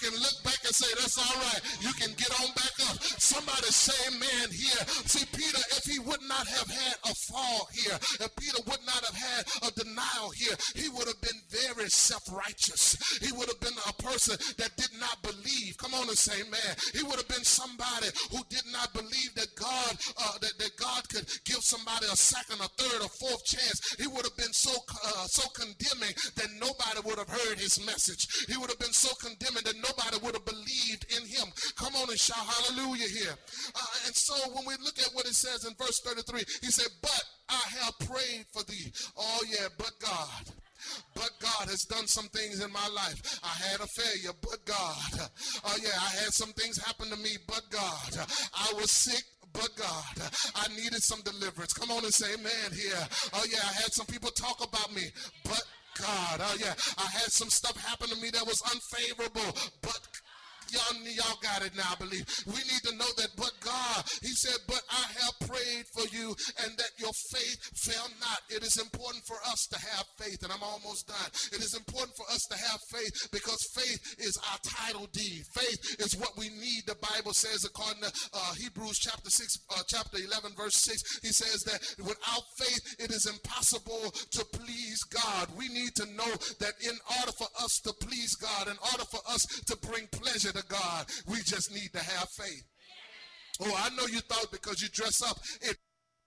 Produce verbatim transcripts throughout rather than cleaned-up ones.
can look back and say, that's all right. You can get on back up. Somebody say amen here. See, Peter, if he would not have had a fall here, if Peter would not have had a denial here, he would have been very self-righteous. He would have been a person that did not believe. Come on and say amen. He would have been somebody who did not believe that God, uh, that, that God could give somebody a second, a third, a fourth chance. He would have been so uh, so condemning that nobody would have heard his message. He would have been so condemning that nobody would have believed in him. Come on and shout hallelujah here. Uh, and so when we look at what it says in verse thirty-three, he said, but I have prayed for thee. Oh yeah, but God. But God has done some things in my life. I had a failure, but God. Oh yeah, I had some things happen to me, but God. I was sick, but God. I needed some deliverance. Come on and say amen here. Oh yeah, I had some people talk about me, but God. Oh yeah, I had some stuff happen to me that was unfavorable, but Y'all, y'all got it now, I believe. We need to know that, but God, he said, but I have prayed for you and that your faith fail not. It is important for us to have faith, and I'm almost done. It is important for us to have faith because faith is our title deed. Faith is what we need. The Bible says, according to uh, Hebrews chapter six, uh, chapter eleven, verse six, he says that without faith, it is impossible to please God. We need to know that in order for us to please God, in order for us to bring pleasure to God, we just need to have faith. Oh, I know you thought because you dress up. It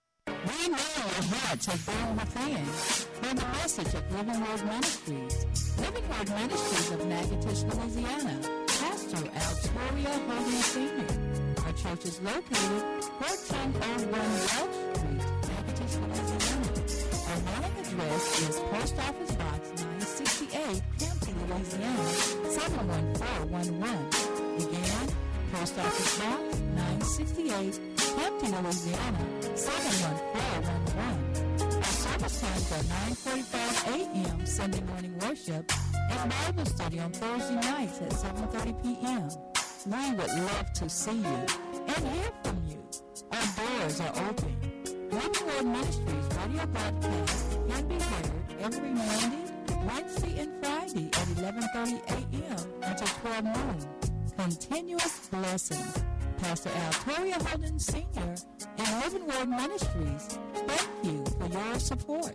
we know your hearts have burned within. Hear the message of Living Word Ministries. Living Word Ministries of Natchitoches, Louisiana. Pastor Altoria Hogan Senior Our church is located fourteen oh one Welch Street, Natchitoches, Louisiana. Our mailing address is Post Office Box nine sixty-eight, Hampton, Louisiana, seven one four one one. Again, Post Office Box nine sixty-eight, Hampton, Louisiana, seven one four one one. Our service times are nine forty-five a.m. Sunday morning worship and Bible study on Thursday nights at seven thirty p.m. We would love to see you and hear from you. Our doors are open. Living Word Ministries radio broadcast can be heard every Monday, Wednesday, and Friday at eleven thirty a.m. until twelve noon. Continuous blessings. Pastor Altoria Holden Senior and Living Word Ministries, thank you for your support.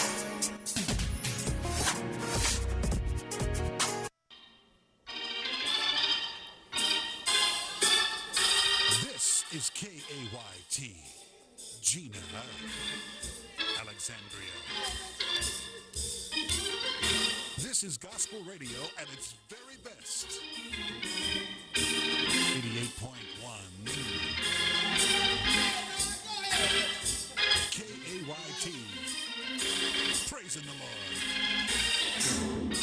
This is K A Y T, Gina, Alexandria. This is gospel radio at its very best. eighty-eight point one K A Y T, praising the Lord.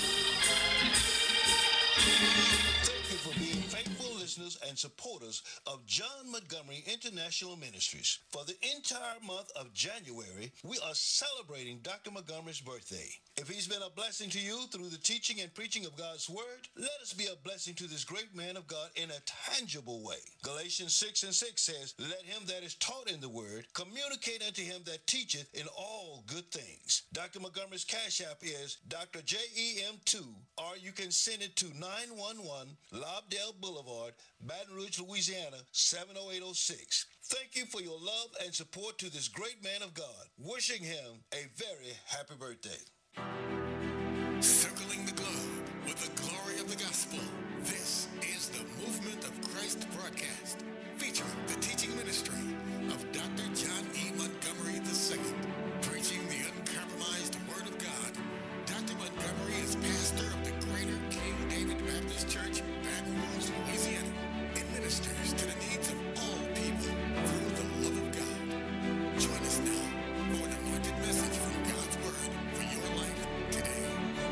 Thank you for being faithful listeners and supporters of John Montgomery International Ministries. For the entire month of January, we are celebrating Doctor Montgomery's birthday. If he's been a blessing to you through the teaching and preaching of God's word, let us be a blessing to this great man of God in a tangible way. Galatians six and six says, let him that is taught in the word communicate unto him that teacheth in all good things. Doctor Montgomery's cash app is Doctor J E M two, or you can send it to nine one one Lobdell Boulevard, Baton Rouge, Louisiana, seven oh eight oh six. Thank you for your love and support to this great man of God. Wishing him a very happy birthday. Circling the globe with the glory of the gospel. This is the Movement of Christ broadcast, featuring the teaching ministry of Doctor John E. Montgomery the Second, preaching the uncompromised Word of God. Doctor Montgomery is pastor of the Greater King David Baptist Church, Baton Rouge, Louisiana, and ministers to the needs of all people through the love of God. Join us now for an anointed message from God's Word for your life today.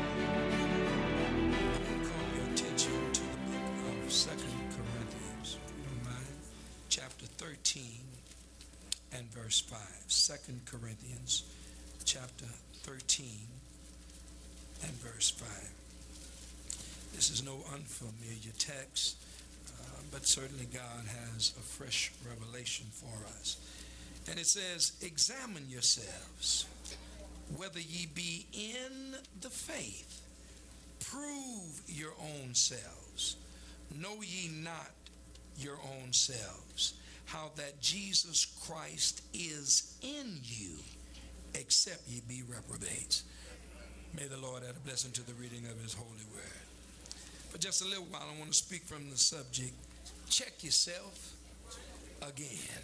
Call your attention to the book of Second Corinthians, if you don't mind, chapter thirteen and verse five. Second Corinthians, chapter thirteen and verse five. This is no unfamiliar text, uh, but certainly God has a fresh revelation for us. And it says, examine yourselves, whether ye be in the faith. Prove your own selves. Know ye not your own selves, how that Jesus Christ is in you, except ye be reprobates. May the Lord add a blessing to the reading of his holy word. For just a little while, I want to speak from the subject, check yourself again.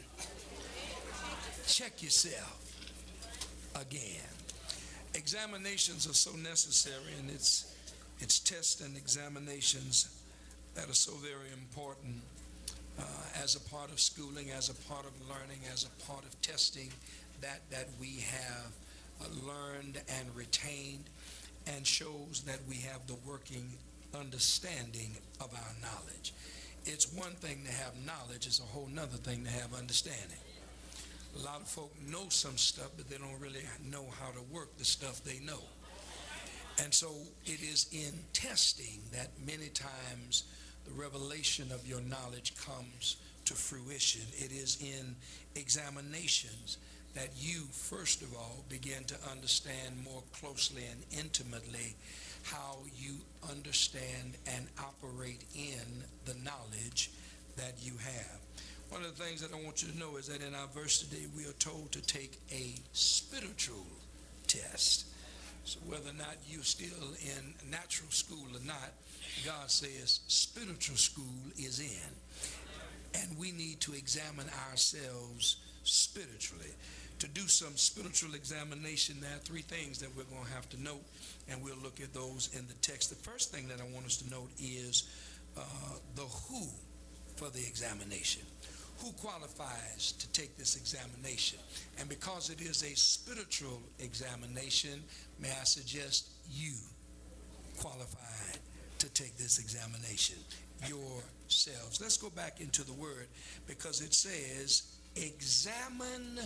Check yourself again. Examinations are so necessary, and it's it's tests and examinations that are so very important uh, as a part of schooling, as a part of learning, as a part of testing that that we have uh, learned and retained, and shows that we have the working understanding of our knowledge. It's one thing to have knowledge, it's a whole nother thing to have understanding. A lot of folk know some stuff, but they don't really know how to work the stuff they know. And so it is in testing that many times the revelation of your knowledge comes to fruition. It is in examinations that you, first of all, begin to understand more closely and intimately how you understand and operate in the knowledge that you have. One of the things that I want you to know is that in our verse today, we are told to take a spiritual test. So whether or not you're still in natural school or not, God says spiritual school is in. And we need to examine ourselves spiritually. To do some spiritual examination, there are three things that we're going to have to note, and we'll look at those in the text. The first thing that I want us to note is uh, the who for the examination. Who qualifies to take this examination? And because it is a spiritual examination, may I suggest you qualified to take this examination yourselves. Let's go back into the word, because it says, examine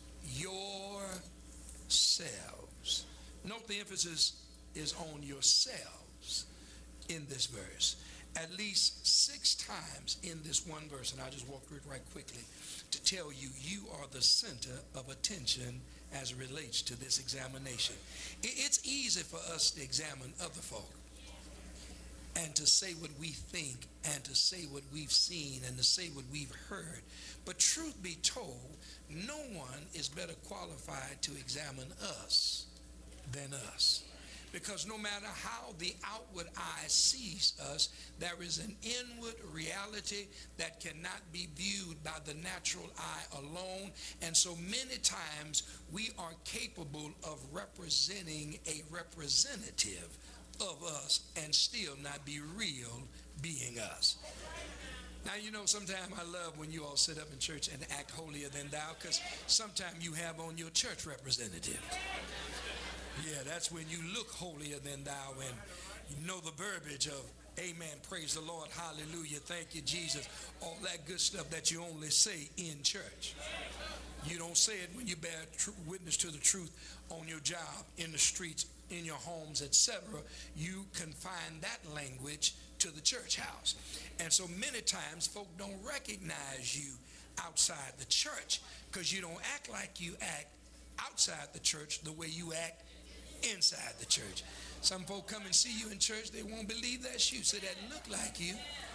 yourselves. Note the emphasis is on yourselves in this verse. At least six times in this one verse, and I'll just walk through it right quickly to tell you, you are the center of attention as it relates to this examination. It's easy for us to examine other folk and to say what we think and to say what we've seen and to say what we've heard. But truth be told, no one is better qualified to examine us than us. Because no matter how the outward eye sees us, there is an inward reality that cannot be viewed by the natural eye alone. And so many times we are capable of representing a representative of us and still not be real being us. Now, you know, sometimes I love when you all sit up in church and act holier than thou, because sometimes you have on your church representative. Yeah, that's when you look holier than thou and you know the verbiage of amen, praise the Lord, hallelujah, thank you, Jesus, all that good stuff that you only say in church. You don't say it when you bear tr- witness to the truth on your job, in the streets, in your homes, et cetera. You confine that language to the church house. And so many times folk don't recognize you outside the church because you don't act like you act outside the church the way you act inside the church. Some folk come and see you in church, they won't believe that's you. Say, that look like you.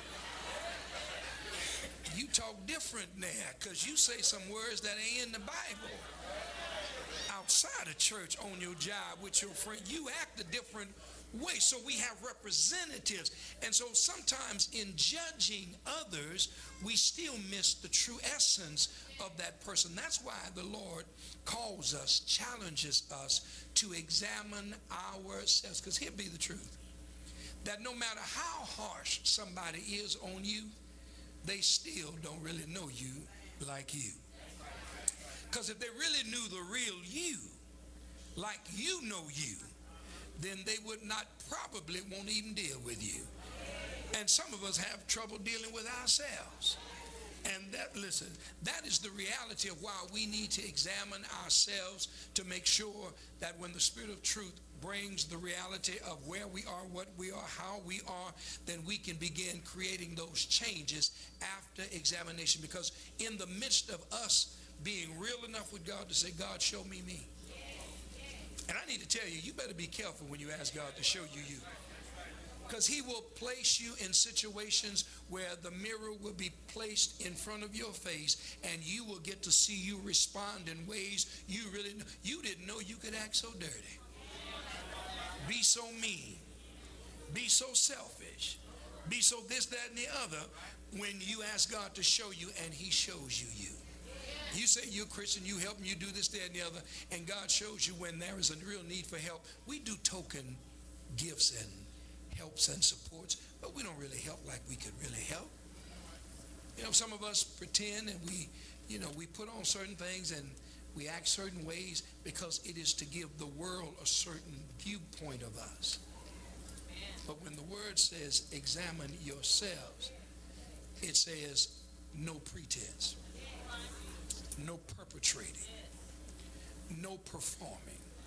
You talk different now because you say some words that ain't in the Bible. Outside of church, on your job, with your friend, you act a different way. So we have representatives. And so sometimes in judging others, we still miss the true essence of that person. That's why the Lord calls us, challenges us to examine ourselves. Because here be the truth, that no matter how harsh somebody is on you, they still don't really know you like you. Because if they really knew the real you, like you know you, then they would not probably won't even deal with you. And some of us have trouble dealing with ourselves. And that, listen, that is the reality of why we need to examine ourselves to make sure that when the Spirit of truth brings the reality of where we are, what we are, how we are, then we can begin creating those changes after examination. Because in the midst of us being real enough with God to say, God, show me me. And I need to tell you, you better be careful when you ask God to show you you. Because he will place you in situations where the mirror will be placed in front of your face, and you will get to see you respond in ways you really you didn't know you could act so dirty, be so mean, be so selfish, be so this, that, and the other, when you ask God to show you, and he shows you you. You say you're a Christian, you help me, you do this, that, and the other, and God shows you when there is a real need for help. We do token gifts and helps and supports, but we don't really help like we could really help. You know, some of us pretend, and we, you know, we put on certain things and we act certain ways because it is to give the world a certain viewpoint of us. But when the word says examine yourselves, it says no pretense, no perpetrating, no performing.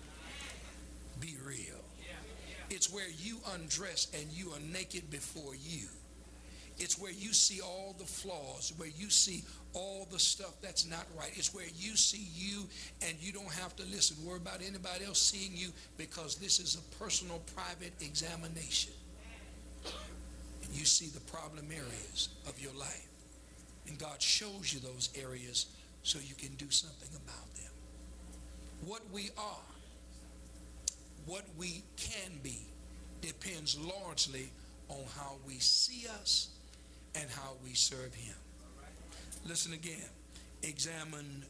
Be real. It's where you undress and you are naked before you. It's where you see all the flaws, where you see all the stuff that's not right. It's where you see you and you don't have to listen, worry about anybody else seeing you, because this is a personal, private examination. And you see the problem areas of your life. And God shows you those areas so you can do something about them. What we are, what we can be, depends largely on how we see us and how we serve him. Listen again. Examine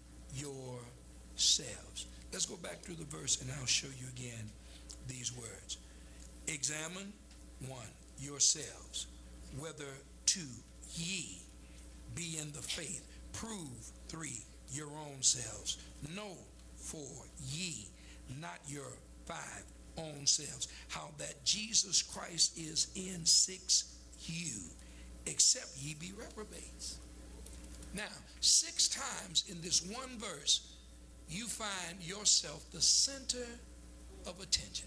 yourselves. Let's go back through the verse and I'll show you again these words. Examine, one, yourselves, whether two, ye be in the faith. Prove, three, your own selves. Know, four, ye, not your five, own selves, how that Jesus Christ is in six, you, except ye be reprobates. Now, six times in this one verse, you find yourself the center of attention.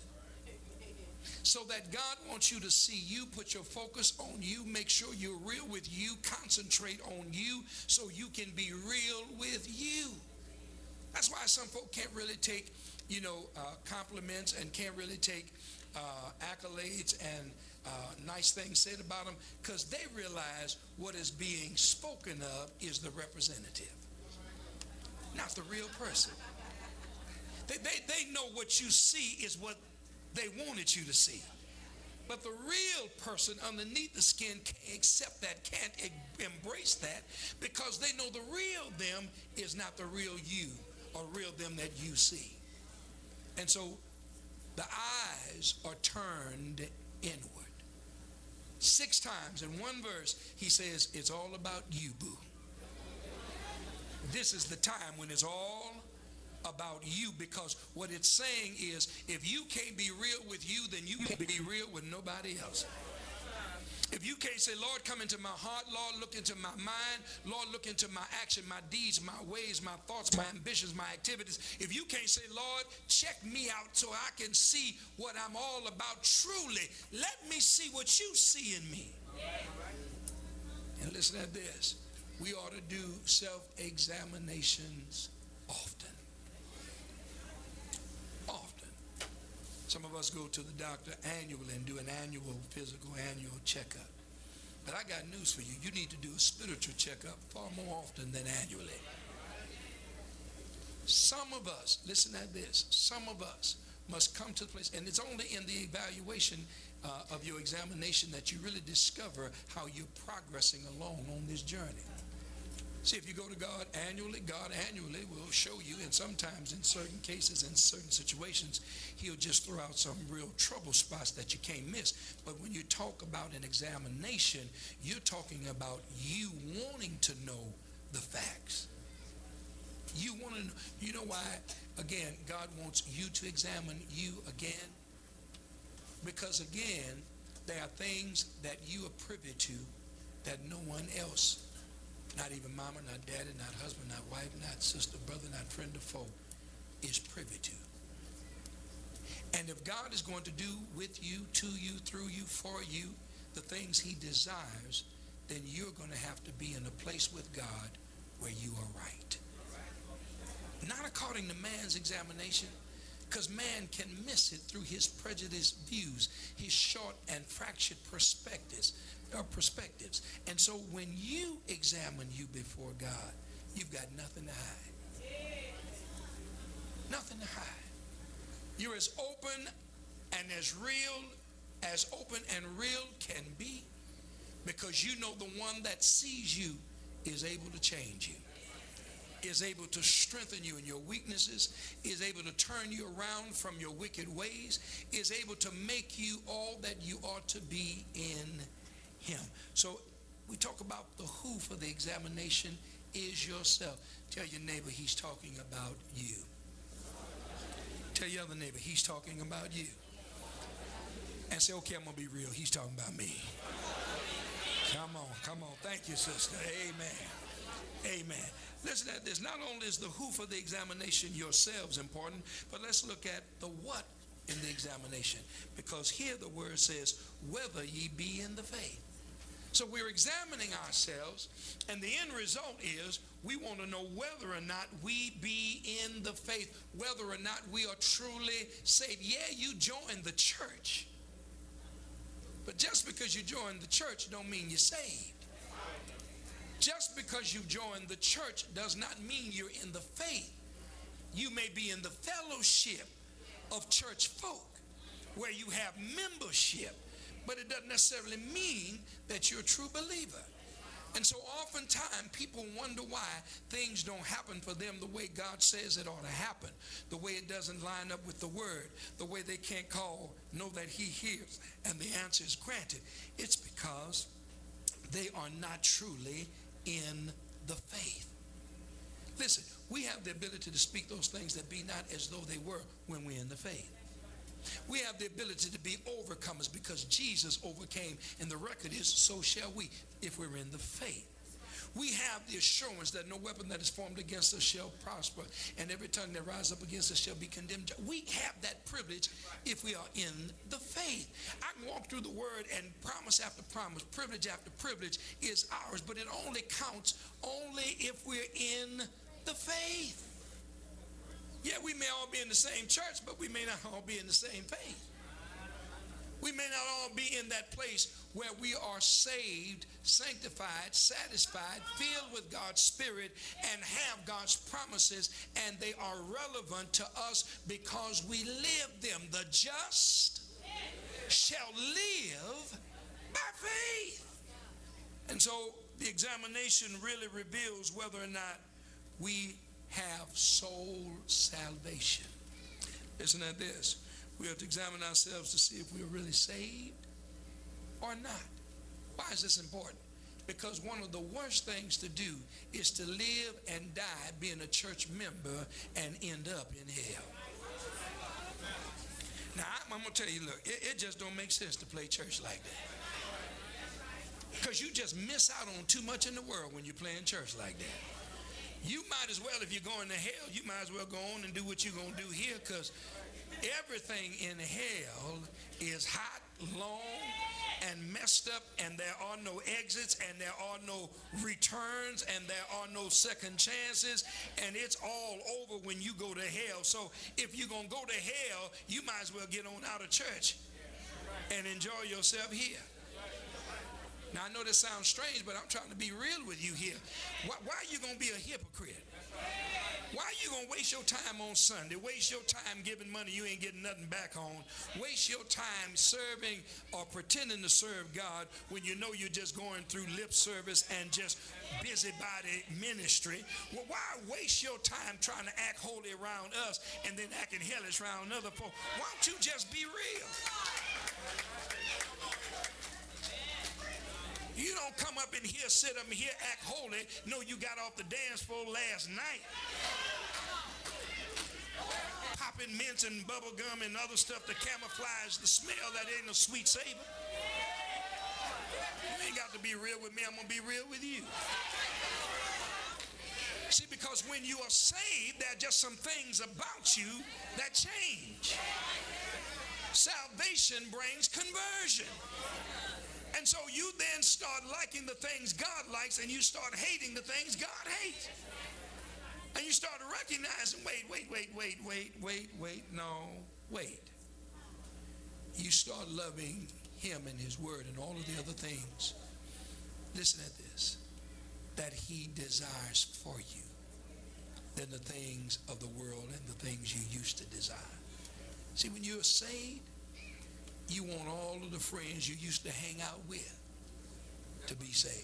So that God wants you to see you, put your focus on you, make sure you're real with you, concentrate on you so you can be real with you. That's why some folk can't really take, you know, uh, compliments and can't really take uh, accolades and uh, nice things said about them, because they realize what is being spoken of is the representative, not the real person. They, they, they know what you see is what they wanted you to see. But the real person underneath the skin can't accept that, can't e- embrace that, because they know the real them is not the real you or real them that you see. And so the eyes are turned inward. Six times in one verse, he says, it's all about you, boo. This is the time when it's all about you, because what it's saying is, if you can't be real with you, then you can't be real with nobody else. If you can't say, Lord, come into my heart, Lord, look into my mind, Lord, look into my action, my deeds, my ways, my thoughts, my ambitions, my activities. If you can't say, Lord, check me out so I can see what I'm all about truly, let me see what you see in me. And listen at this. We ought to do self-examinations often. Often. Some of us go to the doctor annually and do an annual physical, annual checkup. But I got news for you. You need to do a spiritual checkup far more often than annually. Some of us, listen at this, some of us must come to the place, and it's only in the evaluation uh, of your examination that you really discover how you're progressing along on this journey. See, if you go to God annually, God annually will show you, and sometimes in certain cases, in certain situations, he'll just throw out some real trouble spots that you can't miss. But when you talk about an examination, you're talking about you wanting to know the facts. You want to know, you know why, again, God wants you to examine you again? Because again, there are things that you are privy to that no one else, not even mama, not daddy, not husband, not wife, not sister, brother, not friend or foe, is privy to. And if God is going to do with you, to you, through you, for you, the things he desires, then you're going to have to be in a place with God where you are right. Not according to man's examination, because man can miss it through his prejudiced views, his short and fractured perspectives, or perspectives. And so when you examine you before God, you've got nothing to hide. Nothing to hide. You're as open and as real, as open and real can be, because you know the one that sees you is able to change you, is able to strengthen you in your weaknesses, is able to turn you around from your wicked ways, is able to make you all that you ought to be in him. So we talk about the who for the examination is yourself. Tell your neighbor he's talking about you. Tell your other neighbor he's talking about you. And say, okay, I'm going to be real. He's talking about me. Come on, come on. Thank you, sister. Amen. Amen. Listen at this. Not only is the who for the examination yourselves important, but let's look at the what in the examination. Because here the word says, whether ye be in the faith. So we're examining ourselves, and the end result is we want to know whether or not we be in the faith, whether or not we are truly saved. Yeah, you joined the church, but just because you joined the church don't mean you're saved. Just because you joined the church does not mean you're in the faith. You may be in the fellowship of church folk where you have membership, but it doesn't necessarily mean that you're a true believer. And so oftentimes people wonder why things don't happen for them the way God says it ought to happen, the way it doesn't line up with the word, the way they can't call, know that he hears, and the answer is granted. It's because they are not truly in the faith. Listen, we have the ability to speak those things that be not as though they were when we're in the faith. We have the ability to be overcomers because Jesus overcame, and the record is so shall we if we're in the faith. We have the assurance that no weapon that is formed against us shall prosper, and every tongue that rises up against us shall be condemned. We have that privilege if we are in the faith. I can walk through the word and promise after promise, privilege after privilege is ours, but it only counts only if we're in the faith. Yeah, we may all be in the same church, but we may not all be in the same faith. We may not all be in that place where we are saved, sanctified, satisfied, filled with God's Spirit, and have God's promises, and they are relevant to us because we live them. The just shall live by faith. And so the examination really reveals whether or not we have soul salvation. Listen at this. We have to examine ourselves to see if we are really saved or not. Why is this important? Because one of the worst things to do is to live and die being a church member and end up in hell. Now, I'm, I'm going to tell you, look, it, it just don't make sense to play church like that. Because you just miss out on too much in the world when you're playing church like that. You might as well, if you're going to hell, you might as well go on and do what you're going to do here, because everything in hell is hot, long, and messed up, and there are no exits, and there are no returns, and there are no second chances, and it's all over when you go to hell. So if you're going to go to hell, you might as well get on out of church and enjoy yourself here. Now, I know this sounds strange, but I'm trying to be real with you here. Why, why are you going to be a hypocrite? Why are you going to waste your time on Sunday? Waste your time giving money you ain't getting nothing back on. Waste your time serving or pretending to serve God when you know you're just going through lip service and just busybody ministry. Well, why waste your time trying to act holy around us and then acting hellish around other folks? Why don't you just be real? You don't come up in here, sit up in here, act holy. No, you got off the dance floor last night. Popping mints and bubble gum and other stuff to camouflage the smell that ain't no sweet savor. You ain't got to be real with me. I'm going to be real with you. See, because when you are saved, there are just some things about you that change. Salvation brings conversion. And so you then start liking the things God likes, and you start hating the things God hates. And you start recognizing, wait, wait, wait, wait, wait, wait, wait, no, wait. You start loving him and his word and all of the other things. Listen at this. That he desires for you than the things of the world and the things you used to desire. See, when you're saved, you want all of the friends you used to hang out with to be saved.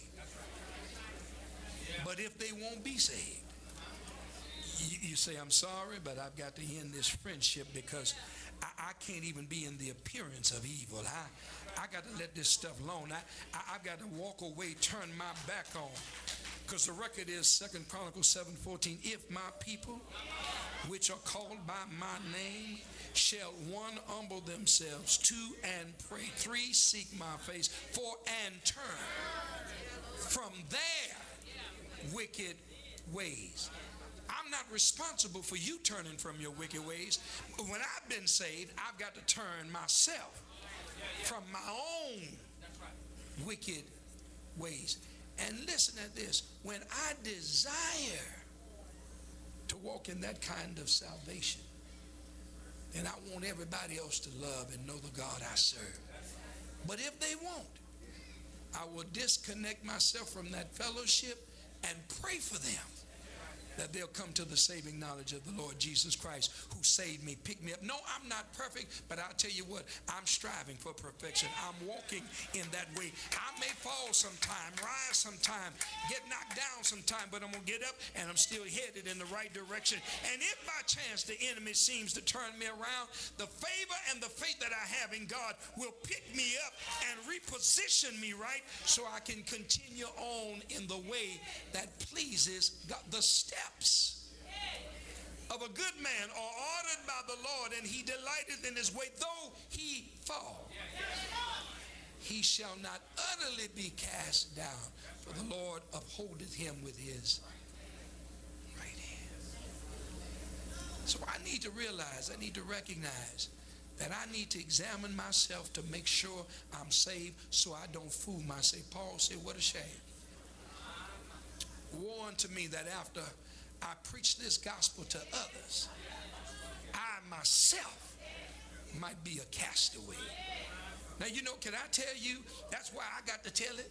But if they won't be saved, you, you say, I'm sorry, but I've got to end this friendship because I, I can't even be in the appearance of evil. I, I got to let this stuff alone. I, I, I've got to walk away, turn my back on. Because the record is Second Chronicles seven fourteen. If my people, which are called by my name, shall one humble themselves, two and pray, three seek my face, four and turn from their wicked ways. I'm not responsible for you turning from your wicked ways. When I've been saved, I've got to turn myself from my own wicked ways. And listen at this. When I desire to walk in that kind of salvation, then I want everybody else to love and know the God I serve. But if they won't, I will disconnect myself from that fellowship and pray for them that they'll come to the saving knowledge of the Lord Jesus Christ, who saved me, picked me up. No, I'm not perfect, but I'll tell you what, I'm striving for perfection. I'm walking in that way. I may fall sometime, rise sometime, get knocked down sometime, but I'm going to get up and I'm still headed in the right direction. And if by chance the enemy seems to turn me around, the favor and the faith that I have in God will pick me up and reposition me right so I can continue on in the way that pleases God. The step of a good man are ordered by the Lord, and he delighteth in his way. Though he fall, he shall not utterly be cast down, for the Lord upholdeth him with his right hand. So I need to realize, I need to recognize that I need to examine myself to make sure I'm saved so I don't fool myself. Paul said, what a shame. Woe unto me that after I preach this gospel to others, I myself might be a castaway. Now, you know, can I tell you, that's why I got to tell it.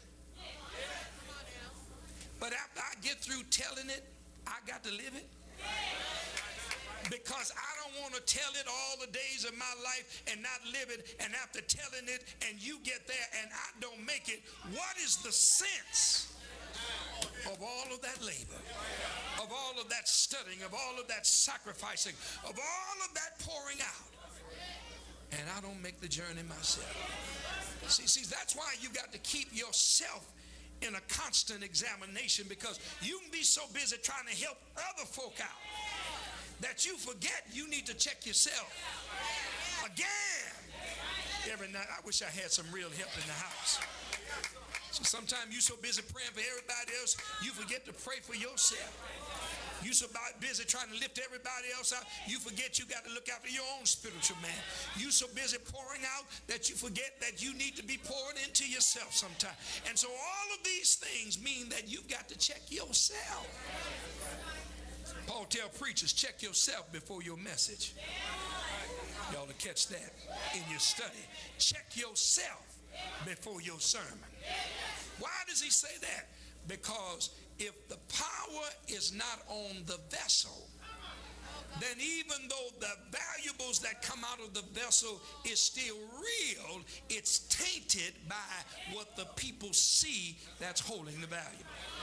But after I get through telling it, I got to live it. Because I don't want to tell it all the days of my life and not live it. And after telling it and you get there and I don't make it, what is the sense of all of that labor, of all of that studying, of all of that sacrificing, of all of that pouring out, and I don't make the journey myself? See, see, that's why you got to keep yourself in a constant examination, because you can be so busy trying to help other folk out that you forget you need to check yourself again every night. I wish I had some real help in the house. So sometimes you're so busy praying for everybody else, you forget to pray for yourself. You're so busy trying to lift everybody else out, you forget you got to look after your own spiritual man. You're so busy pouring out that you forget that you need to be poured into yourself sometime. And so all of these things mean that you've got to check yourself. Paul tell preachers, check yourself before your message. Y'all will catch that in your study. Check yourself before your sermon. Why does he say that? Because if the power is not on the vessel, then even though the valuables that come out of the vessel is still real, it's tainted by what the people see that's holding the value.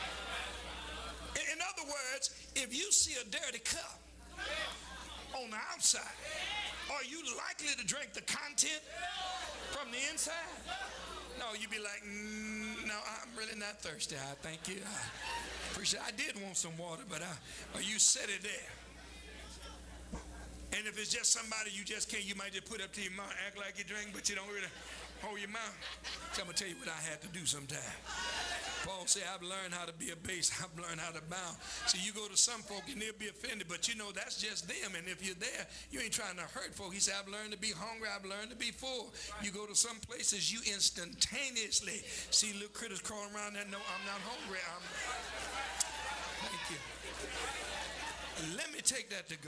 In other words, if you see a dirty cup on the outside, are you likely to drink the content from the inside? No, you'd be like, mm, no, I'm really not thirsty. I thank you. I appreciate it. I did want some water, but I, or you set it there. And if it's just somebody you just can't, you might just put up to your mouth, act like you drink, but you don't really hold your mouth. So I'm going to tell you what I had to do sometime. Paul said, I've learned how to be a base. I've learned how to bound. So you go to some folk and they'll be offended, but you know that's just them. And if you're there, you ain't trying to hurt folk. He said, I've learned to be hungry. I've learned to be full. You go to some places, you instantaneously see little critters crawling around there. No, I'm not hungry. I'm... Thank you. Let me take that to go.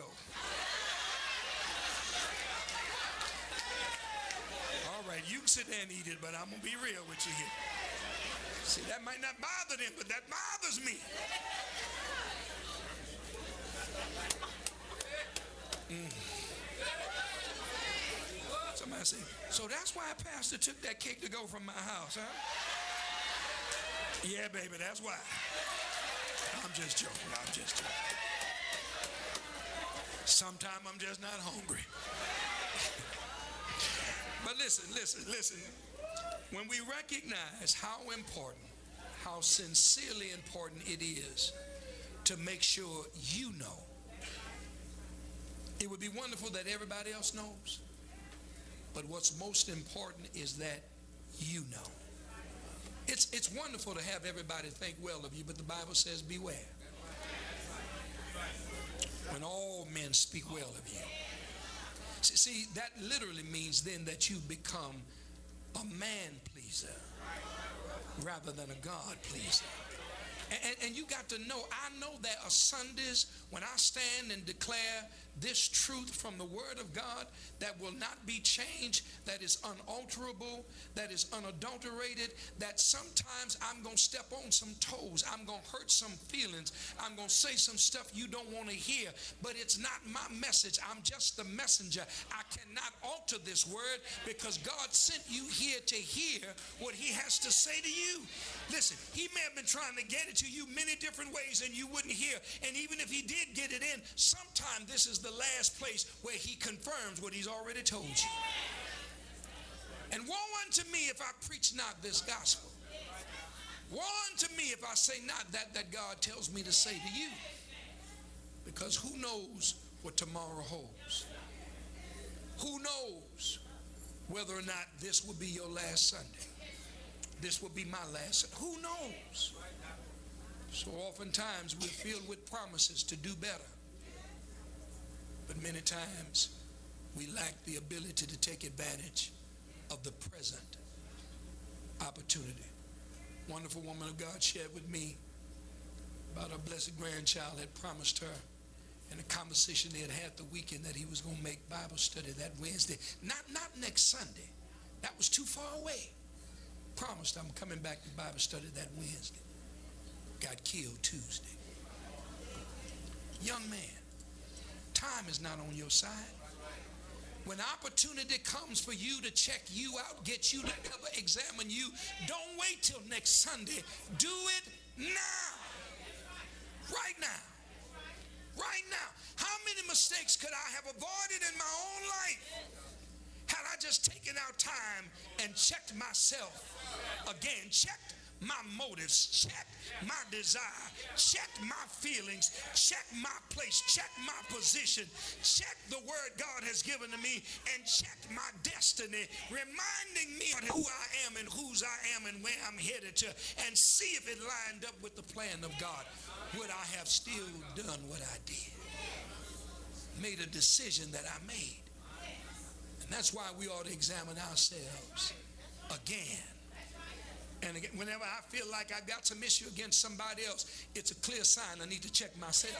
All right, you can sit there and eat it, but I'm going to be real with you here. See, that might not bother them, but that bothers me. Mm. Somebody say, so that's why Pastor took that cake to go from my house, huh? Yeah, baby, that's why. I'm just joking. I'm just joking. Sometimes I'm just not hungry. But listen, listen, listen. When we recognize how important, how sincerely important it is to make sure you know, it would be wonderful that everybody else knows. But what's most important is that you know. It's, it's wonderful to have everybody think well of you, but the Bible says beware. When all men speak well of you. See, see, that literally means then that you become a man pleaser rather than a God pleaser. And, and, and you got to know, I know there are Sundays when I stand and declare this truth from the Word of God that will not be changed, that is unalterable, that is unadulterated, that sometimes I'm going to step on some toes, I'm going to hurt some feelings, I'm going to say some stuff you don't want to hear, but it's not my message. I'm just the messenger. I cannot alter this word because God sent you here to hear what he has to say to you. Listen, he may have been trying to get it to you many different ways and you wouldn't hear, and even if he did get it in, sometime this is the last place where he confirms what he's already told you. And woe unto me if I preach not this gospel. Woe unto me if I say not that that God tells me to say to you. Because who knows what tomorrow holds? Who knows whether or not this will be your last Sunday? This will be my last Sunday. Who knows? So oftentimes we're filled with promises to do better. But many times we lack the ability to take advantage of the present opportunity. Wonderful woman of God shared with me about her blessed grandchild had promised her in a conversation they had had the weekend that he was going to make Bible study that Wednesday. Not, not next Sunday. That was too far away. Promised I'm coming back to Bible study that Wednesday. Got killed Tuesday. Young man, time is not on your side. When opportunity comes for you to check you out, get you to ever examine you, don't wait till next Sunday. Do it now. Right now. Right now. How many mistakes could I have avoided in my own life had I just taken out time and checked myself again, checked my motives, check my desire, check my feelings, check my place, check my position, check the word God has given to me, and check my destiny, reminding me of who I am and whose I am and where I'm headed to, and see if it lined up with the plan of God. Would I have still done what I did? Made a decision that I made. And that's why we ought to examine ourselves again. And again, whenever I feel like I've got some issue against somebody else, it's a clear sign I need to check myself.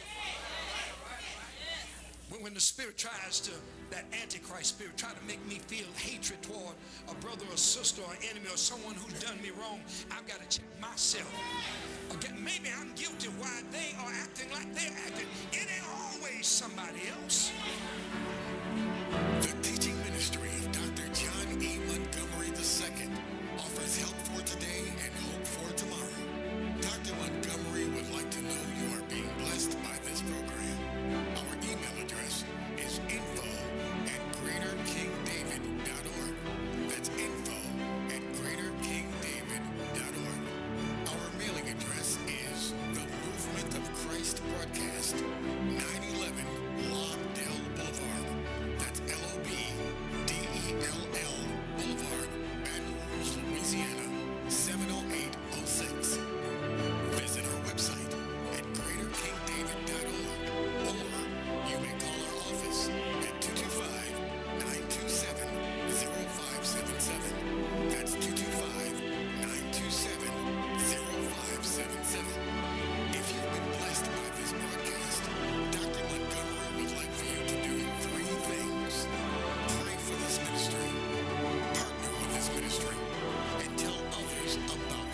When, when the spirit tries to, that antichrist spirit, try to make me feel hatred toward a brother or sister or enemy or someone who's done me wrong, I've got to check myself. Again, maybe I'm guilty of why they are acting like they're acting. It ain't always somebody else. The